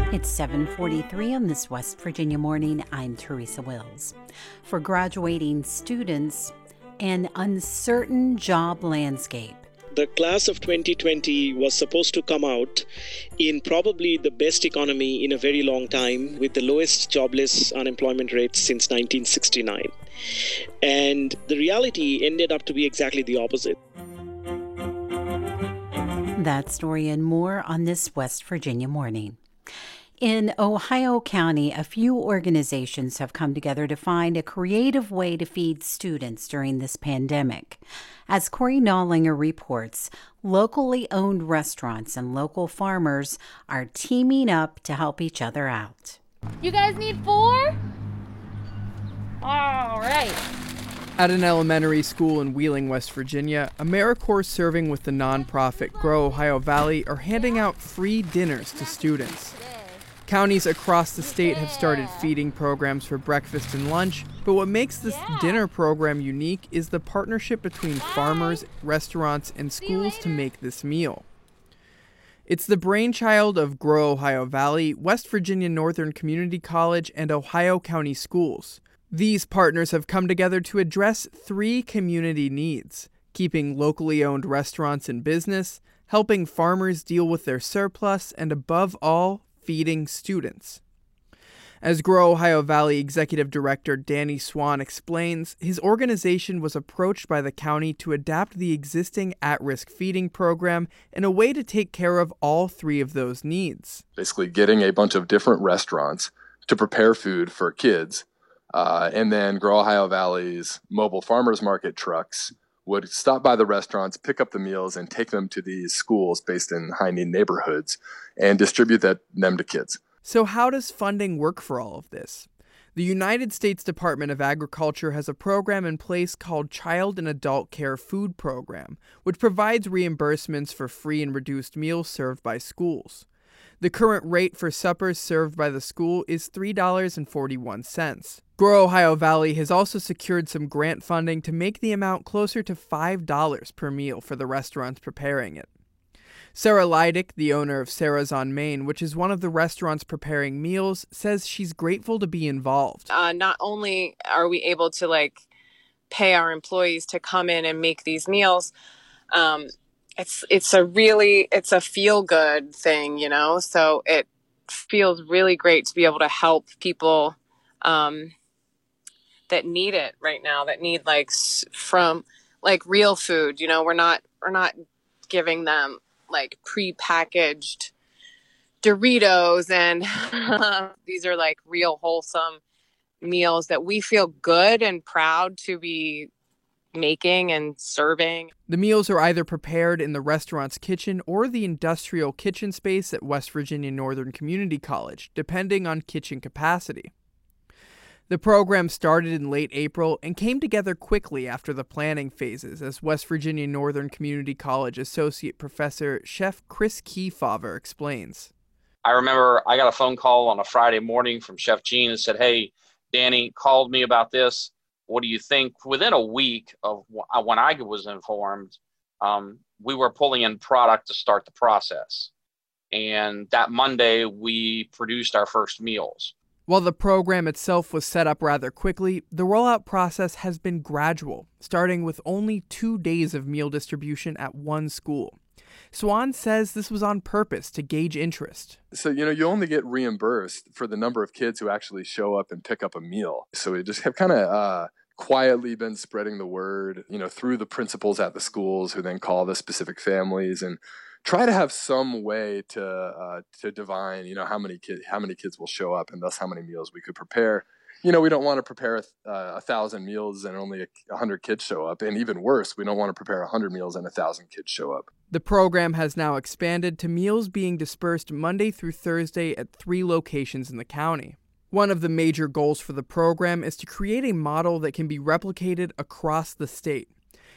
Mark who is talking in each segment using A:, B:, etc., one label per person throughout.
A: It's 7:43 on this West Virginia morning. I'm Teresa Wills. For graduating students, an uncertain job landscape.
B: The class of 2020 was supposed to come out in probably the best economy in a very long time, with the lowest jobless unemployment rate since 1969. And the reality ended up to be exactly the opposite.
A: That story and more on this West Virginia morning. In Ohio County, a few organizations have come together to find a creative way to feed students during this pandemic. As Corey Nallinger reports, locally owned restaurants and local farmers are teaming up to help each other out.
C: You guys need 4? All right.
D: At an elementary school in Wheeling, West Virginia, AmeriCorps serving with the nonprofit Grow Ohio Valley are handing out free dinners to students. Counties across the state have started feeding programs for breakfast and lunch, but what makes this dinner program unique is the partnership between farmers, restaurants, and schools to make this meal. It's the brainchild of Grow Ohio Valley, West Virginia Northern Community College, and Ohio County Schools. These partners have come together to address 3 community needs: keeping locally owned restaurants in business, helping farmers deal with their surplus, and above all, feeding students. As Grow Ohio Valley Executive Director Danny Swan explains, his organization was approached by the county to adapt the existing at-risk feeding program in a way to take care of all 3 of those needs.
E: Basically getting a bunch of different restaurants to prepare food for kids, and then Grow Ohio Valley's mobile farmers market trucks would stop by the restaurants, pick up the meals, and take them to these schools based in high-need neighborhoods and distribute them to kids.
D: So how does funding work for all of this? The United States Department of Agriculture has a program in place called Child and Adult Care Food Program, which provides reimbursements for free and reduced meals served by schools. The current rate for suppers served by the school is $3.41. Grow Ohio Valley has also secured some grant funding to make the amount closer to $5 per meal for the restaurants preparing it. Sarah Leidick, the owner of Sarah's on Main, which is one of the restaurants preparing meals, says she's grateful to be involved.
F: Not only are we able to pay our employees to come in and make these meals, it's a feel good thing, so it feels really great to be able to help people that need it right now, that need from real food. We're not giving them pre-packaged Doritos, and these are real wholesome meals that we feel good and proud to be making and serving.
D: The meals are either prepared in the restaurant's kitchen or the industrial kitchen space at West Virginia Northern Community College, depending on kitchen capacity. The program started in late April and came together quickly after the planning phases, as West Virginia Northern Community College Associate Professor Chef Chris Kefauver explains.
G: I remember I got a phone call on a Friday morning from Chef Gene and said, "Hey, Danny called me about this. What do you think?" Within a week of when I was informed, we were pulling in product to start the process. And that Monday, we produced our first meals.
D: While the program itself was set up rather quickly, the rollout process has been gradual, starting with only 2 days of meal distribution at one school. Swan says this was on purpose to gauge interest.
E: So, you only get reimbursed for the number of kids who actually show up and pick up a meal. So we just have kind of quietly been spreading the word, through the principals at the schools, who then call the specific families and try to have some way to divine, how many kids will show up, and thus how many meals we could prepare. We don't want to prepare 1,000 meals and only 100 kids show up. And even worse, we don't want to prepare 100 meals and 1,000 kids show up.
D: The program has now expanded to meals being dispersed Monday through Thursday at 3 locations in the county. One of the major goals for the program is to create a model that can be replicated across the state.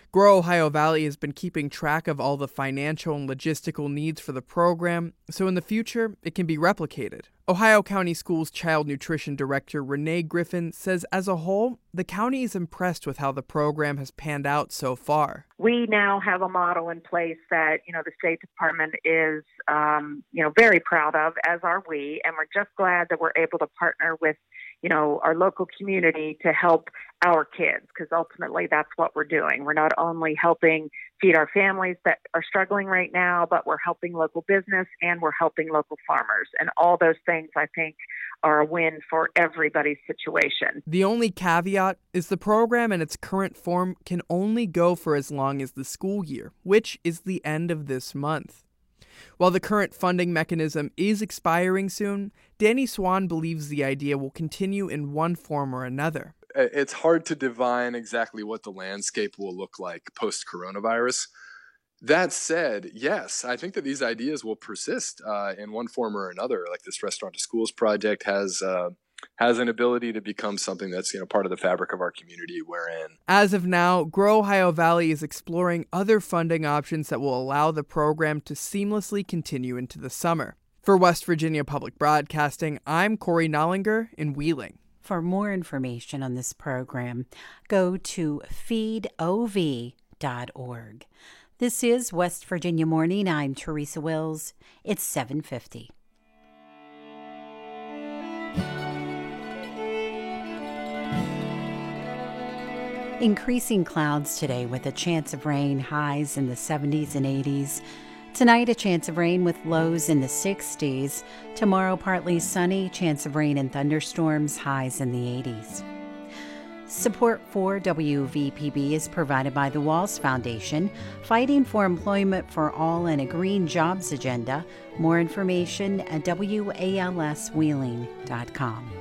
D: Grow Ohio Valley has been keeping track of all the financial and logistical needs for the program, so in the future, it can be replicated. Ohio County Schools Child Nutrition Director Renee Griffin says as a whole, the county is impressed with how the program has panned out so far.
H: We now have a model in place that, the State Department is, very proud of, as are we, and we're just glad that we're able to partner with our local community to help our kids, because ultimately that's what we're doing. We're not only helping feed our families that are struggling right now, but we're helping local business and we're helping local farmers. And all those things, I think, are a win for everybody's situation.
D: The only caveat is the program in its current form can only go for as long as the school year, which is the end of this month. While the current funding mechanism is expiring soon, Danny Swan believes the idea will continue in one form or another.
E: It's hard to divine exactly what the landscape will look like post-coronavirus. That said, yes, I think that these ideas will persist in one form or another. Like this Restaurant to Schools project has an ability to become something that's part of the fabric of our community we're in.
D: As of now, Grow Ohio Valley is exploring other funding options that will allow the program to seamlessly continue into the summer. For West Virginia Public Broadcasting, I'm Corey Nollinger in Wheeling.
A: For more information on this program, go to feedov.org. This is West Virginia Morning. I'm Teresa Wills. It's 7:50. Increasing clouds today with a chance of rain, highs in the 70s and 80s. Tonight, a chance of rain with lows in the 60s. Tomorrow, partly sunny, chance of rain and thunderstorms, highs in the 80s. Support for WVPB is provided by the Walls Foundation, fighting for employment for all and a green jobs agenda. More information at walswheeling.com.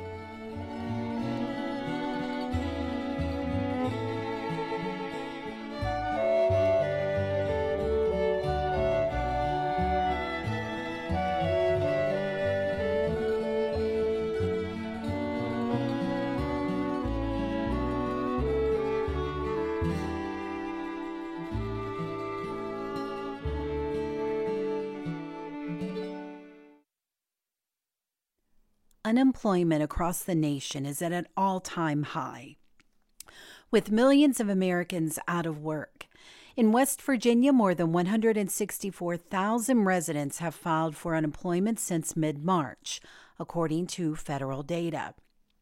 A: Unemployment across the nation is at an all-time high, with millions of Americans out of work. In West Virginia, more than 164,000 residents have filed for unemployment since mid-March, according to federal data.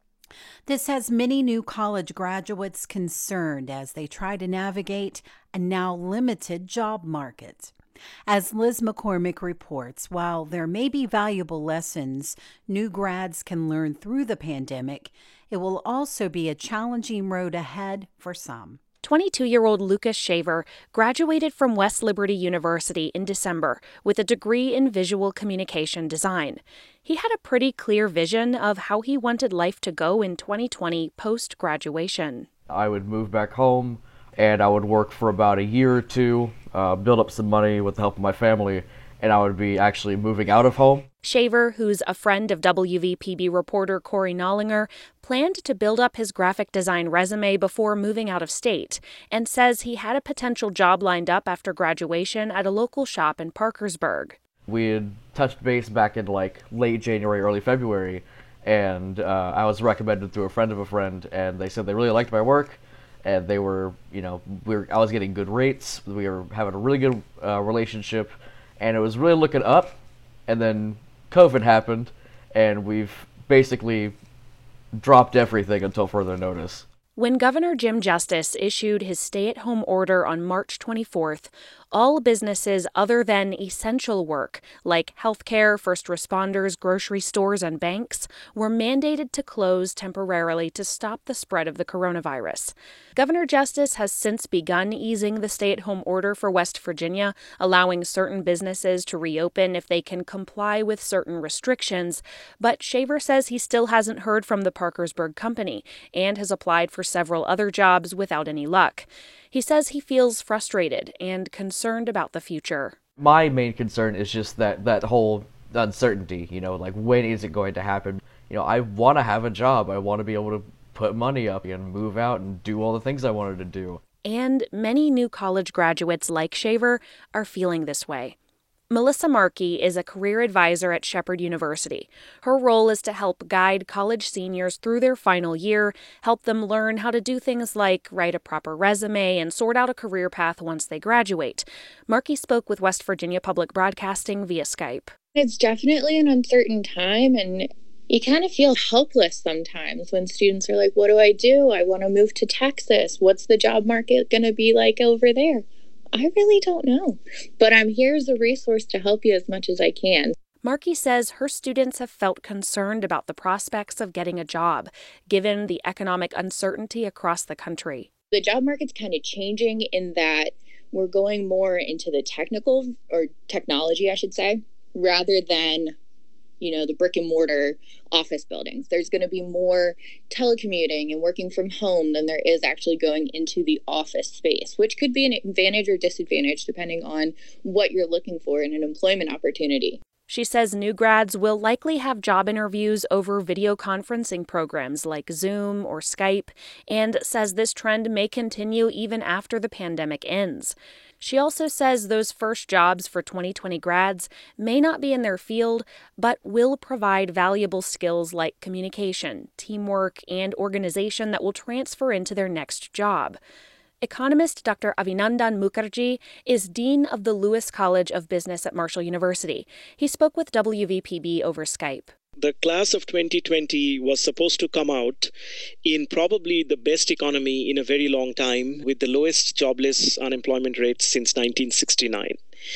A: This has many new college graduates concerned as they try to navigate a now limited job market. As Liz McCormick reports, while there may be valuable lessons new grads can learn through the pandemic, it will also be a challenging road ahead for some.
I: 22-year-old Lucas Shaver graduated from West Liberty University in December with a degree in visual communication design. He had a pretty clear vision of how he wanted life to go in 2020 post-graduation.
J: I would move back home, and I would work for about a year or two, build up some money with the help of my family, and I would be actually moving out of home.
I: Shaver, who's a friend of WVPB reporter Corey Nollinger, planned to build up his graphic design resume before moving out of state, and says he had a potential job lined up after graduation at a local shop in Parkersburg.
J: We had touched base back in late January, early February, and I was recommended through a friend of a friend, and they said they really liked my work. And they were, I was getting good rates. We were having a really good relationship, and it was really looking up. And then COVID happened, and we've basically dropped everything until further notice.
I: When Governor Jim Justice issued his stay-at-home order on March 24th, all businesses other than essential work, like healthcare, first responders, grocery stores, and banks, were mandated to close temporarily to stop the spread of the coronavirus. Governor Justice has since begun easing the stay-at-home order for West Virginia, allowing certain businesses to reopen if they can comply with certain restrictions, but Shaver says he still hasn't heard from the Parkersburg company and has applied for several other jobs without any luck. He says he feels frustrated and concerned about the future.
J: My main concern is just that whole uncertainty, when is it going to happen? I want to have a job. I want to be able to put money up and move out and do all the things I wanted to do.
I: and many new college graduates like Shaver are feeling this way. Melissa Markey is a career advisor at Shepherd University. Her role is to help guide college seniors through their final year, help them learn how to do things like write a proper resume and sort out a career path once they graduate. Markey spoke with West Virginia Public Broadcasting via Skype.
K: It's definitely an uncertain time, and you kind of feel helpless sometimes when students are like, what do? I want to move to Texas. What's the job market going to be like over there? I really don't know, but I'm here as a resource to help you as much as I can.
I: Markey says her students have felt concerned about the prospects of getting a job, given the economic uncertainty across the country.
K: The job market's kind of changing in that we're going more into the technical, or technology, I should say, rather than, the brick and mortar office buildings. There's going to be more telecommuting and working from home than there is actually going into the office space, which could be an advantage or disadvantage depending on what you're looking for in an employment opportunity.
I: She says new grads will likely have job interviews over video conferencing programs like Zoom or Skype, and says this trend may continue even after the pandemic ends. She also says those first jobs for 2020 grads may not be in their field, but will provide valuable skills like communication, teamwork, and organization that will transfer into their next job. Economist Dr. Avinandan Mukherjee is Dean of the Lewis College of Business at Marshall University. He spoke with WVPB over Skype.
B: The class of 2020 was supposed to come out in probably the best economy in a very long time, with the lowest jobless unemployment rate since 1969.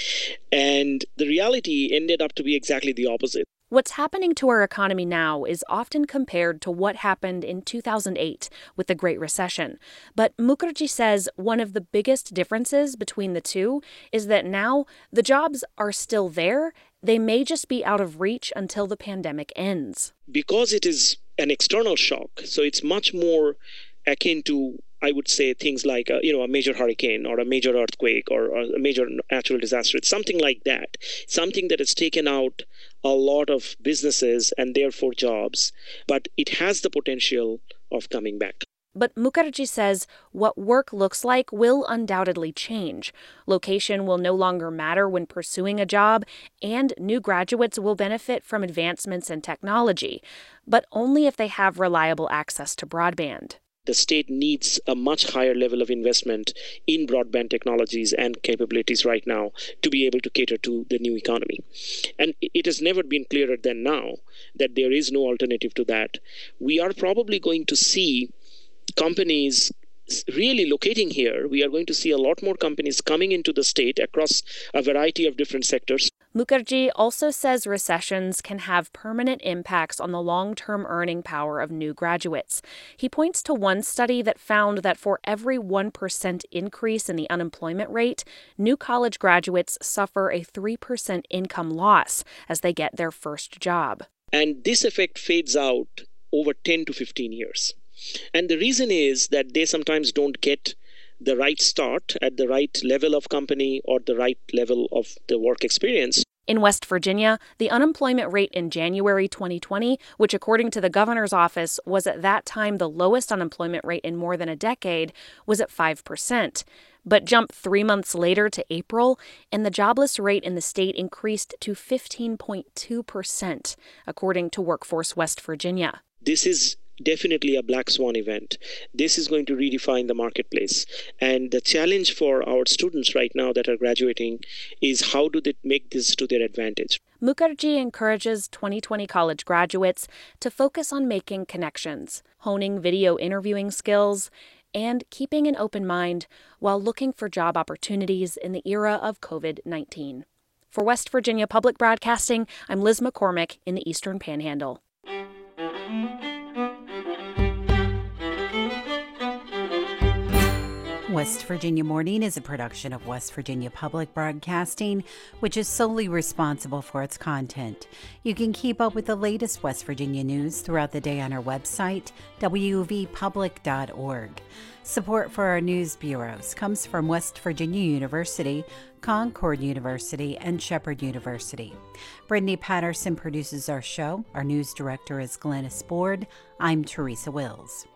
B: And the reality ended up to be exactly the opposite.
I: What's happening to our economy now is often compared to what happened in 2008 with the Great Recession. But Mukherjee says one of the biggest differences between the two is that now the jobs are still there. They may just be out of reach until the pandemic ends.
B: Because it is an external shock, so it's much more akin to, I would say, things like a major hurricane or a major earthquake or a major natural disaster. It's something like that, something that has taken out a lot of businesses and therefore jobs, but it has the potential of coming back.
I: But Mukherjee says what work looks like will undoubtedly change. Location will no longer matter when pursuing a job, and new graduates will benefit from advancements in technology, but only if they have reliable access to broadband.
B: The state needs a much higher level of investment in broadband technologies and capabilities right now to be able to cater to the new economy. And it has never been clearer than now that there is no alternative to that. We are probably going to see companies really locating here. We are going to see a lot more companies coming into the state across a variety of different sectors.
I: Mukherjee also says recessions can have permanent impacts on the long-term earning power of new graduates. He points to one study that found that for every 1% increase in the unemployment rate, new college graduates suffer a 3% income loss as they get their first job.
B: And this effect fades out over 10 to 15 years. And the reason is that they sometimes don't get the right start at the right level of company or the right level of the work experience.
I: In West Virginia, the unemployment rate in January 2020, which according to the governor's office was at that time the lowest unemployment rate in more than a decade, was at 5%. But jumped 3 months later to April, and the jobless rate in the state increased to 15.2%, according to Workforce West Virginia.
B: This is definitely a black swan event. This is going to redefine the marketplace. And the challenge for our students right now that are graduating is how do they make this to their advantage?
I: Mukherjee encourages 2020 college graduates to focus on making connections, honing video interviewing skills, and keeping an open mind while looking for job opportunities in the era of COVID-19. For West Virginia Public Broadcasting, I'm Liz McCormick in the Eastern Panhandle.
A: West Virginia Morning is a production of West Virginia Public Broadcasting, which is solely responsible for its content. You can keep up with the latest West Virginia news throughout the day on our website, wvpublic.org. Support for our news bureaus comes from West Virginia University, Concord University, and Shepherd University. Brittany Patterson produces our show. Our news director is Glennis Board. I'm Teresa Wills.